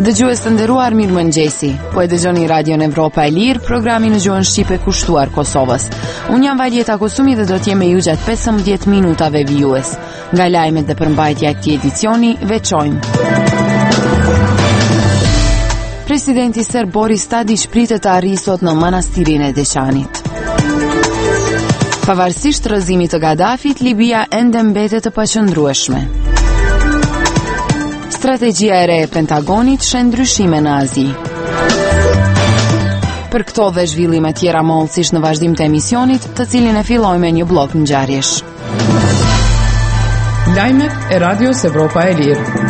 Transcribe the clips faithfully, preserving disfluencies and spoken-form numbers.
Dëgjues të nderuar, mirëmëngjesi. Po e dëgjoni Radion Evropa e Lirë, programi në gjuhën shqipe kushtuar Kosovës. Unë jam Valjeta Kosumi dhe do të jem me ju gjatë pesëmbëdhjetë minutave vijues. Nga lajmet dhe përmbajtja e këtij edicioni, veçojmë. Presidenti serb Boris Tadić pritet të arrijë sot në manastirin e Deçanit. Pavarësisht rrëzimit të Gaddafit, Libia ende mbetet të paqëndrueshme. Strategjia e re e Pentagonit shen ndryshime në Azi. Për këto dhe zhvillime tjera mollësisht në vazhdim të emisionit, të cilin e filloj me një blok ngjarjesh. Lajmet e Radios Evropa e Lirë.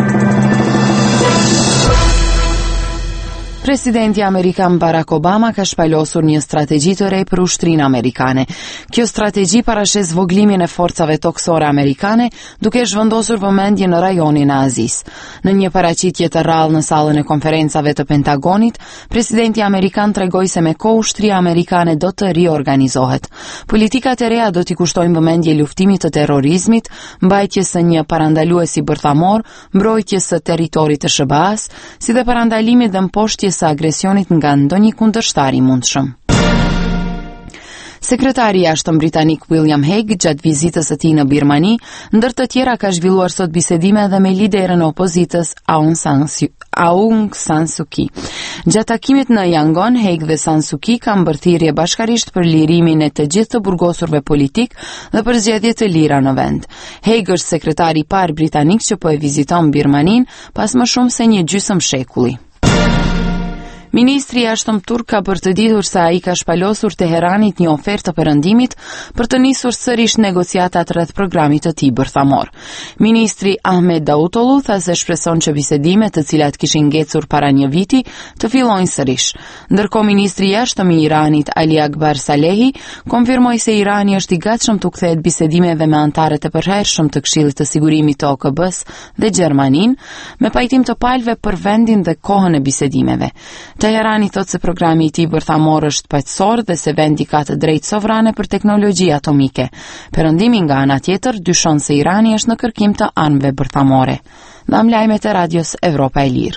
Presidenti Amerikan Barack Obama ka shpalosur një strategji të re për ushtrinë amerikane. Kjo strategji parashes zvoglimin e forcave toksore amerikane, duke zhvendosur vëmendje në rajonin e Azis. Në një paraqitje të rrallë në sallën e konferencave të Pentagonit, presidenti amerikan tregoi se me kohë ushtria amerikane do të riorganizohet. Politikat e reja do t'i kushtojnë vëmendje luftimit të terrorizmit, mbajtjes së një parandaluesi bërthamor, mbrojtjes së territorit të S B A-s, si dhe parandalimit dhe mposhtjes së agresionit nga ndonjë kundërshtar i mundshëm. Sekretari i jashtëm britanik William Hague, gjatë vizitës së tij në Birmani, ndër të tjera ka zhvilluar sot bisedime edhe me liderën e opozitës Aung San Suu, Aung San Suu Kyi. Gjatë takimit në Yangon, Hague dhe San Suu Kyi kanë mbërthirrje bashkarisht për lirimin e të gjithë të burgosurve politik dhe për zgjedhje të lira në vend. Hague është sekretari i parë britanik që po e viziton Birmanin pas më shumë se një gjysmë shekulli. Ministri i jashtëm turk ka bërë të ditur se ai ka shpalosur Teheranit një ofertë të perëndimit për të nisur sërish negociatat rreth programit të tij bërthamor. Ministri Ahmet Davutoglu tha se shpreson që bisedimet, të cilat kishin ngecur para një viti, të fillojnë sërish. Ndërkohë ministri i jashtëm i Iranit Ali Akbar Salehi konfirmoi se Irani është i gatshëm të kthehet bisedimeve me anëtarët e përhershëm të Këshillit të Sigurimit të O K B-s dhe Gjermaninë, me pajtim të palëve për vendin dhe kohën e bisedimeve. Teherani thot se programi i tij bërthamor është paqësor dhe se vendi ka të drejtë sovrane për teknologji atomike. Perëndimi nga ana tjetër dyshon se Irani është në kërkim të anëve bërthamore. Dham lajmet e Radios Evropa e Lirë.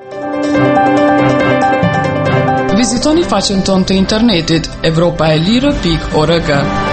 Vizitoni faqen tonë të internetit evropaelire pikë org.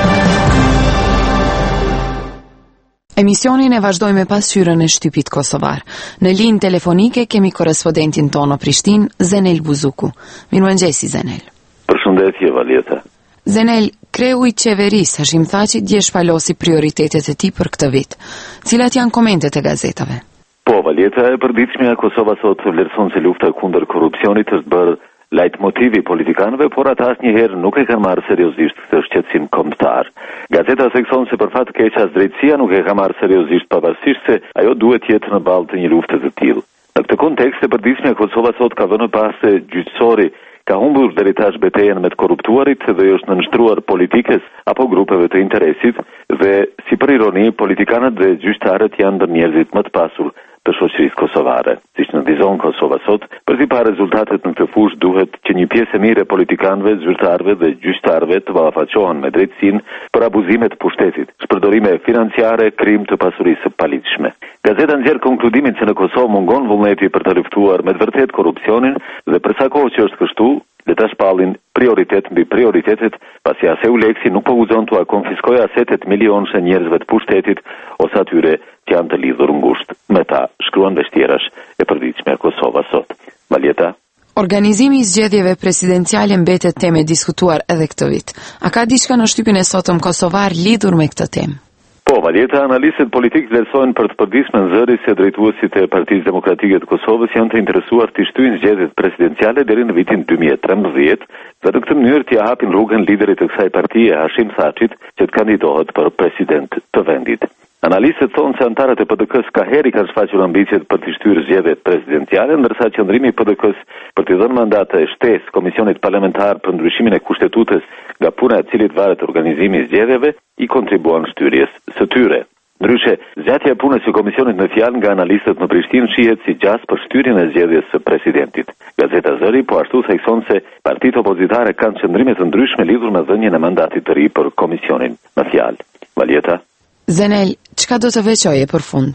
Emisionin e vazhdojmë me pasqyrën e shtypit kosovar. Në linjë telefonike kemi korrespondentin tonë në Prishtinë, Zenel Buzuku. Mirëmëngjesi Zenel. Përshëndetje Valjeta. Zenel, kreu i qeverisë Hashim Thaçi dje shpalosi prioritetet e tij për këtë vit. Cilat janë komentet e gazetave? Po, Valjeta, e përditshmja Kosova sot vlerëson se lufta kundër korrupsionit është bërë lajt motivi politikanëve, por ata asnjëherë nuk e kanë marrë seriozisht këtë shqetësim kombëtar. Gazeta thekson se për fat të keq as drejtësia nuk e ka marrë seriozisht, pavarësisht se ajo duhet të jetë në balë të një lufte të tillë. Në këtë kontekst, e përditshmja Kosova sot ka vënë pas se gjyqësori ka humbur deri tash betejën me të korruptuarit dhe është nënshtruar politikës apo grupeve të interesit dhe, si për ironi, politikanët dhe gjyqtarët janë ndër njerëzit më të pasur të shoqërisë kosovare. Siç nënvizon Kosova sot, për të parë rezultatet në këtë fushë duhet që një pjesë e mirë e politikanëve, zyrtarëve dhe gjyqtarëve të ballafaqohen me drejtësinë për abuzimet të pushtetit, shpërdorime financiare, krim të pasurisë së paligjshme. Gazeta nxjerr konkludimin se në Kosovë mungon vullneti për të luftuar me të vërtetë korrupsionin dhe për sa kohë që është kështu, le ta shpallin prioritet mbi prioritetet, pasi as EULEX-i nuk po guxon t'ua konfiskojë asetet milionëshe njerëzve të pushtetit ose atyre që janë të lidhur ngushtë me ta, shkruan vështirash e përditshme Kosova sot. Valjeta. Organizimi i zgjedhjeve presidenciale mbetet temë e diskutuar edhe këtë vit. A ka diçka në shtypin e sotëm kosovar lidhur me këtë temë? Po, Valjeta, analistët politikë vlerësojnë për të përditshme zëri se drejtuesit e Partisë Demokratike të Kosovës janë të interesuar të shtyjnë zgjedhjet presidenciale deri në vitin dy mijë e trembëdhjetë dhe në këtë mënyrë t'i hapin rrugën liderit të kësaj partie, Hashim Thaçit, që të kandidohet për president të vendit. Analistët thonë se antarët e P D K-s ka herë kanë shfaqur ambicjet për të shtyrë zgjedhjet presidenciale, ndërsa qëndrimi i P D K-s për t'i dhënë mandat të shtesë Komisionit Parlamentar për ndryshimin e Kushtetutës, nga puna e cilit varet organizimi i zgjedhjeve, i kontribuan shtyrjes së tyre. Ndryshe, zgjatja e punës së komisionit në fjalë nga analistët në Prishtinë shihet si gjas për shtyrjen e zgjedhjes së presidentit. Gazeta Zëri po ashtu thekson se partitë opozitare kanë qëndrime të ndryshme lidhur me dhënien e mandatit të ri për komisionin në fjalë. Valjeta. Zenel, çka do të veçoje për fund?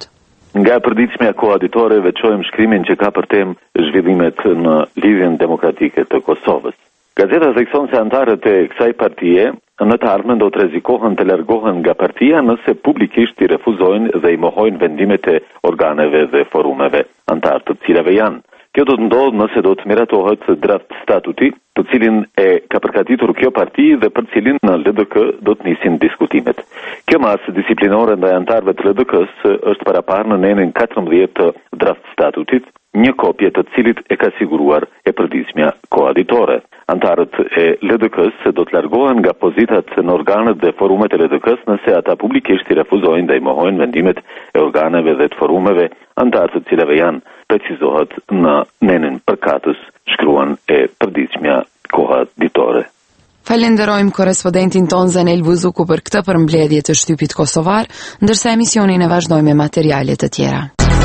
Nga e përditshmja koaditore veçojmë shkrimin që ka për temë zhvillimet në lidhjen demokratike të Kosovës. Gazeta thekson se antarët e kësaj partie në të ardhmen do të rrezikohen të largohen nga partia nëse publikisht i refuzojnë dhe i mohojnë vendimet e organeve dhe forumeve antar të cilave janë. Kjo do të ndodhë nëse do të miratohet draft statuti, të cilin e ka përgatitur kjo parti dhe për cilin në L D K do të nisin diskutimet. Kjo masë disiplinore ndaj antarëve të L D K-s është paraparë në nenin katërmbëdhjetë të draft statutit, një kopje të cilit e ka siguruar e përditshmja koaditore. Antarët e L D K-s do të largohen nga pozitat në organet dhe forumet e L D K-s nëse ata publikisht i refuzojnë dhe i mohojnë vendimet e organeve dhe të forumeve antarë të cilave janë, precizohet në nenin përkatës, shkruan e përditshmja koaditore. Falenderojmë korespondentin ton Zanel Buzuku për këtë përmbledhje të shtypit kosovar, ndërsa emisionin e vazhdojmë me materiale të tjera.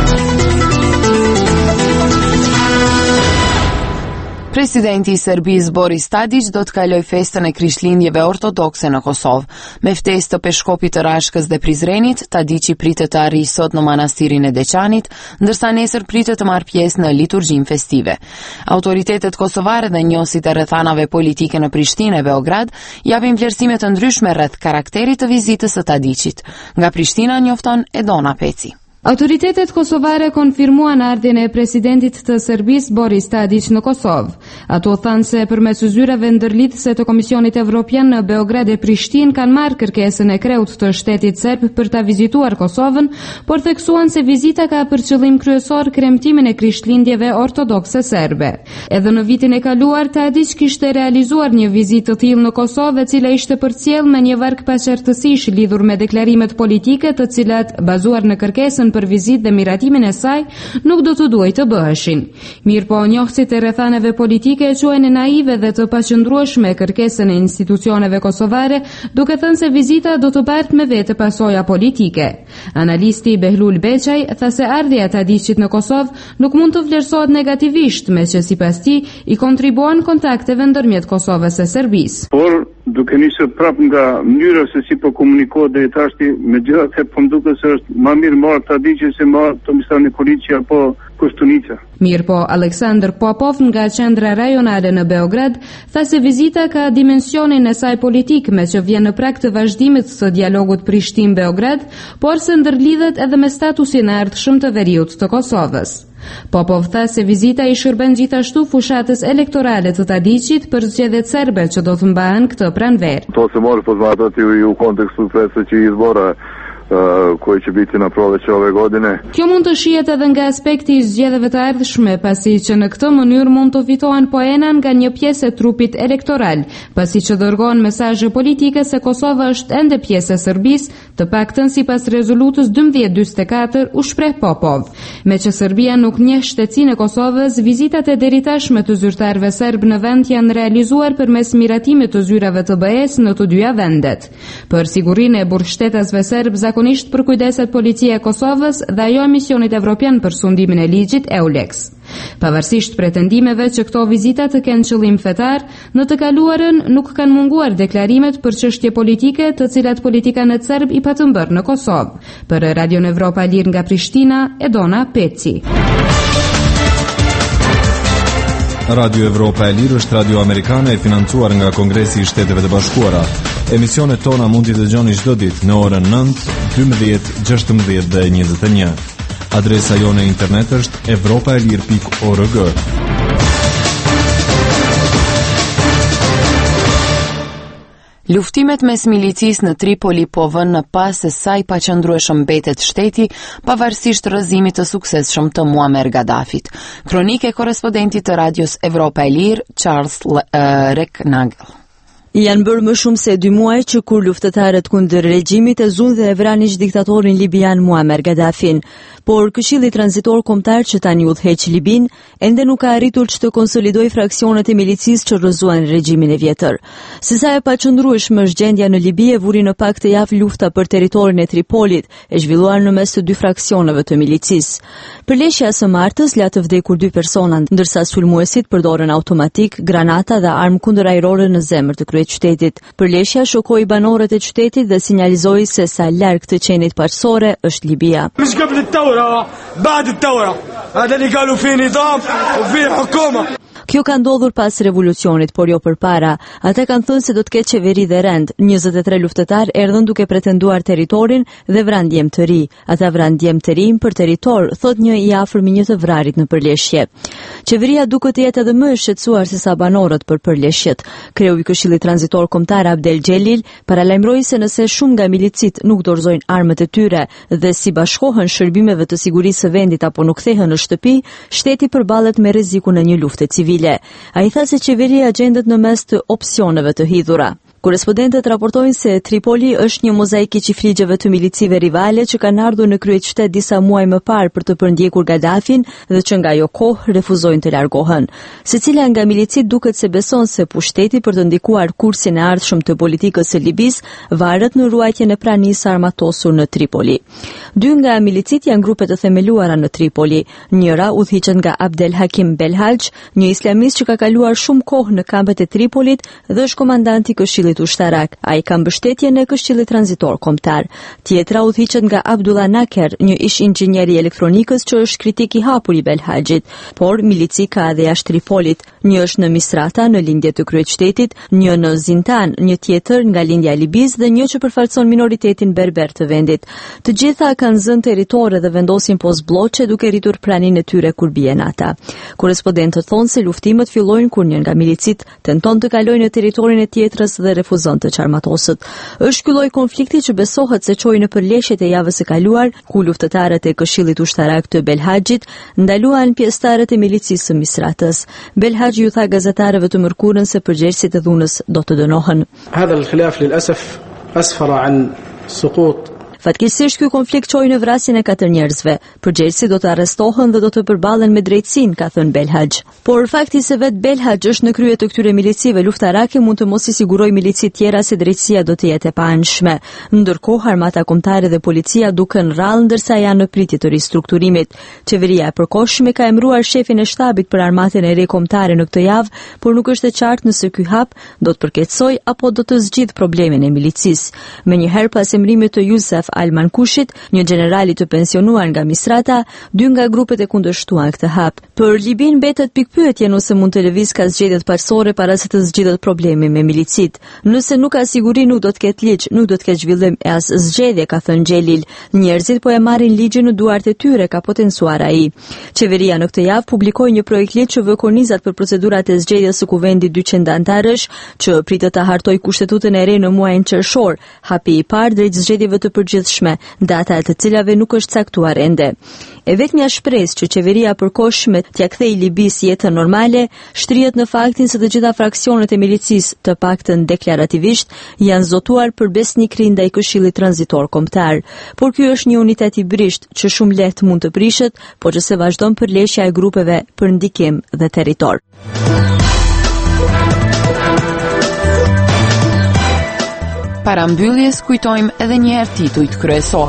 Presidenti i Serbisë Boris Tadić do të kaloj festën e Krishtlindjeve ortodokse në Kosovë. Me ftesë të Peshkopit të Rashkës dhe Prizrenit, Tadići pritet të arrijë sot në manastirin e Deçanit, ndërsa nesër pritet të marrë pjesë në liturgjinë festive. Autoritetet kosovare dhe njohësit e rrethanave politike në Prishtinë e Beograd japin vlerësime të ndryshme rreth karakterit të vizitës së Tadićit. Nga Prishtina njofton Edona Peci. Autoritetet kosovare konfirmuan ardhjen e presidentit të Serbisë Boris Tadić në Kosovë. Ato thanë se përmes zyrave ndërlidhëse të Komisionit Evropian në Beograd e Prishtinë kanë marrë kërkesën e kreut të shtetit serb për ta vizituar Kosovën, por theksuan se vizita ka për qëllim kryesor kremtimin e Krishtlindjeve ortodokse serbe. Edhe në vitin e kaluar Tadić kishte realizuar një vizitë të tillë në Kosovë, e cila ishte përcjell me një varg paqartësish lidhur me deklarimet politike, të cilat bazuar në kërkesën për vizitë dhe miratimin e saj nuk do të duhej të bëheshin. Mirë po, njohësit e rrethanave politike e quajnë naive dhe të paqëndrueshme kërkesën e institucioneve kosovare, duke thënë se vizita do të bartë me vete pasoja politike. Analisti Behlul Beçaj tha se ardhja e Tadićit në Kosovë nuk mund të vlerësohet negativisht, me që sipas tij i kontribuon kontakteve ndërmjet Kosovës e Serbisë. Por duke nisur prap nga mënyra se si po komunikohet deri tashti, megjithatë po duket se është më mirë marrë Tadići se marrë Tomislav Nikolići apo Koštunica. Mirë po, Aleksandr Popov nga qendra rajonale në Beograd tha se vizita ka dimensionin e saj politik, me që vjen në prag të vazhdimit të dialogut Prishtinë-Beograd, por se ndërlidhet edhe me statusin e ardhshëm të veriut të Kosovës. Popov tha se vizita i shërben gjithashtu fushatës elektorale të Tadićit për zgjedhjet serbe që do të mbahen këtë pranverë. To se mora poznatati i u kontekstu predsjedničkih izbora Uh, koji će biti na proleće ove godine. Kjo mund të shihet edhe nga aspekti i zgjedhjeve të ardhshme, pasi që në këtë mënyrë mund të fitohen poena nga një pjesë e trupit elektoral, pasi që dërgohen mesazhe politike se Kosova është ende pjesë e Serbisë, të paktën sipas rezolutës dymbëdhjetë dyzet e katër, u shpreh Popov. Me që Serbia nuk njeh shtetësinë e Kosovës, vizitat e deritashme të zyrtarëve serb në vend janë realizuar përmes miratimit të zyrave të B E-s në të dyja vendet. Për sigurinë e burgshtetasve serb, zakonisht për kujdeset policia e Kosovës dhe ajo e misionit evropian për sundimin e ligjit EULEX. Pavarësisht pretendimeve që këto vizita të kenë qëllim fetar, në të kaluarën nuk kanë munguar deklarimet për çështje politike, të cilat politikanët serb i patën bërë në Kosovë. Për Radion Evropa Lir nga Prishtina, Edona Peci. Radio Evropa e Lirë është radio amerikane e financuar nga Kongresi i Shteteve të Bashkuara. Emisionet tona mund t'i dëgjoni çdo ditë në orën nëntë, dymbëdhjetë, gjashtëmbëdhjetë dhe njëzet e një. Adresa jone e internet është evropaelir pikë org. Luftimet mes milicisë në Tripoli po vënë në pas se sa i paqëndrueshëm mbetet shteti, pavarësisht rrëzimit të suksesshëm të Muammar Gaddafit. Kronike korrespondentit të Radios Evropa e Lirë, Charles uh, Reknagel. Janë bërë më shumë se dy muaj që kur luftëtarët kundër regjimit e zunë dhe e vranë ish diktatorin libian Muammar Gaddafin, por Këshilli Tranzitor Kombëtar që tani udhëheq Libin ende nuk ka arritur që të konsolidojë fraksionet e milicisë që rrëzuan regjimin e vjetër. Se sa e paqëndrueshme është gjendja në Libi e vuri në pak të javë lufta për territorin e Tripolit, e zhvilluar në mes të dy fraksioneve të milicisë. Përleshja së martës la të vdekur dy persona, ndërsa sulmuesit përdorën automatik, granata dhe armë kundërajrore në zemër të krye e qytetit. Përleshja shokoi banorët e qytetit dhe sinjalizoi se sa larg të qenit paqësore është Libia. Kjo ka ndodhur pas revolucionit, por jo përpara. Ata kanë thënë se do të ketë qeveri dhe rend. njëzet e tre luftëtar erdhën duke pretenduar territorin dhe vranë djem të ri. Ata vranë djem të ri për territor, thot një i afërmi një të vrarit në përleshje. Qeveria duket të jetë edhe më e shqetësuar se sa banorët për përleshjet. Kreu i Këshillit Tranzitor Kombëtar Abdel Xhelil paralajmëroi se nëse shumë nga milicit nuk dorëzojnë armët e tyre dhe si bashkohen shërbimeve të sigurisë së vendit apo nuk kthehen në shtëpi, shteti përballet me rrezikun e një lufte civile. Ai tha se qeveria gjendet në mes të opsioneve të hidhura. Korespondentët raportojnë se Tripoli është një mozaik i qifligjeve të milicive rivale që kanë ardhur në kryeqytet disa muaj më parë për të përndjekur Gaddafin dhe që nga ajo kohë refuzojnë të largohen. Secila nga milicit duket se beson se pushteti për të ndikuar kursin e ardhshëm të politikës së Libis varet në ruajtjen e pranisë armatosur në Tripoli. Dy nga milicit janë grupe të themeluara në Tripoli. Njëra udhëhiqet nga Abdel Hakim Belhaj, një islamist që ka kaluar shumë kohë në kampet e Tripolit dhe është komandanti i Këshillit ushtarak. Ai ka mbështetjen e Këshillit Tranzitor Kombëtar. Tjetra udhëhiqet nga Abdullah Naker, një ish inxhinier i elektronikës që është kritik i hapur i Belhajit, por milici ka edhe jashtë Tripolit. Një është në Misrata, në lindje të kryeqytetit, një në Zintan, një tjetër nga lindja e Libis dhe një që përfaqëson minoritetin berber të vendit. Të gjitha kanë zënë territore dhe vendosin post blloqe duke rritur praninë e tyre kur bien ata. Korespondentët thonë se luftimet fillojnë kur një nga milicit tenton të kalojë në territorin e tjetrës dhe refuzon të qarmatosët. Është ky lloj konflikti që besohet se çoi në përleshjet e javës së kaluar, ku luftëtarët e Këshillit Ushtarak të Belhajit ndaluan pjesëtarët e milicisë së Misratës. Belhaj ju tha gazetarëve të mërkurën se përgjegjësit e dhunës do të dënohen. هذا الخلاف للأسف أسفر عن سقوط Fatkeqësisht ky konflikt çoi në vrasjen e katër njerëzve. Përgjegjësit do të arrestohen dhe do të përballen me drejtësinë, ka thënë Belhaj. Por fakti se vetë Belhaj është në krye të këtyre milicive luftarake mund të mos i sigurojë milicit tjera se drejtësia do të jetë e paanshme. Ndërkohë armata kombëtare dhe policia duken rrallë ndërsa janë në pritje të ristrukturimit. Qeveria e përkohshme ka emëruar shefin e shtabit për armatën e re kombëtare në këtë javë, por nuk është e qartë nëse ky hap do të përkeçësojë apo do të zgjidh problemin e milicisë. Menjëherë pas emërimit të Yusuf Al-Mankushit, një generali të pensionuar nga Misrata, dy nga grupet e kundërshtuan këtë hap. Për Libin mbetet pikpyetje nëse mund të lëviz ka zgjedhjet parësore para se të zgjidhet problemi me milicit. Nëse nuk ka siguri, nuk do të ketë ligj, nuk do të ketë zhvillim e as zgjedhje, ka thënë Xhelil. Njerëzit po e marrin ligjin në duart e tyre, ka potencuar ai. Qeveria në këtë javë publikoi një projekt ligj që vë kornizat për procedurat e zgjedhjes së kuvendit dyqind antarësh, që pritet të hartojë kushtetutën e re në muajin qershor, hapi i parë drejt zgjedhjeve të përgjithshme, data e të cilave nuk është caktuar ende. E vetmja shpresë që qeveria përkohshme t'ia kthejë Libis jetën normale shtrihet në faktin se të gjitha fraksionet e milicisë, të paktën deklarativisht, janë zotuar për besnikëri ndaj Këshillit Tranzitor Kombëtar. Por ky është një unitet i brisht që shumë lehtë mund të prishet, por që se vazhdon përleshja e grupeve për ndikim dhe territor. Para mbylljes kujtojmë edhe një herë titujt kryesor.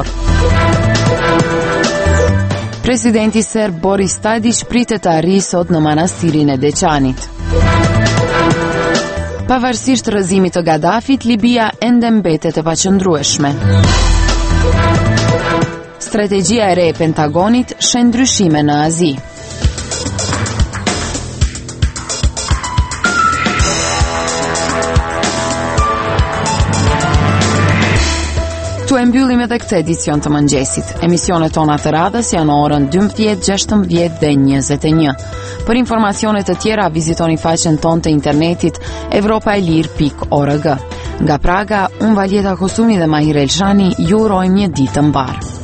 Presidenti serb Boris Tadić pritet të arrijë sot në manastirin e Deçanit. Pavarësisht rrëzimit të Gaddafit, Libia ende mbetet e paqëndrueshme. Strategjia e re e Pentagonit shen ndryshime në Azi. Tu e mbyllim edhe këtë edicion të mëngjesit. Emisionet tona të radhës janë orën dymbëdhjetë, gjashtëmbëdhjetë dhe njëzet e një. Për informacionet të tjera, vizitoni faqen tonë të internetit evropaelir pikë org. Nga Praga, unë Valjeta Kosuni dhe Mahir Elshani ju urojmë një ditë të mbarë.